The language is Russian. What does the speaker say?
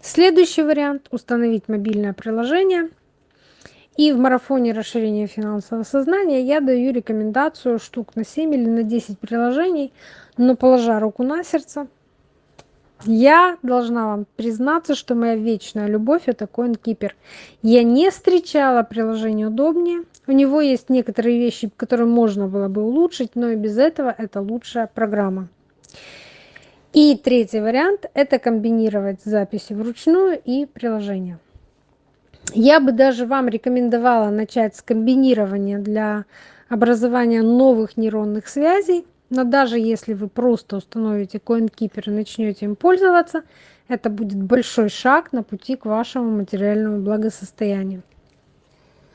Следующий вариант – установить мобильное приложение. И в марафоне расширения финансового сознания я даю рекомендацию штук на 7 или на 10 приложений, но положа руку на сердце, я должна вам признаться, что моя вечная любовь – это CoinKeeper. Я не встречала приложение удобнее. У него есть некоторые вещи, которые можно было бы улучшить, но и без этого это лучшая программа. И третий вариант – это комбинировать записи вручную и приложение. Я бы даже вам рекомендовала начать с комбинирования для образования новых нейронных связей. Но даже если вы просто установите CoinKeeper и начнете им пользоваться, это будет большой шаг на пути к вашему материальному благосостоянию.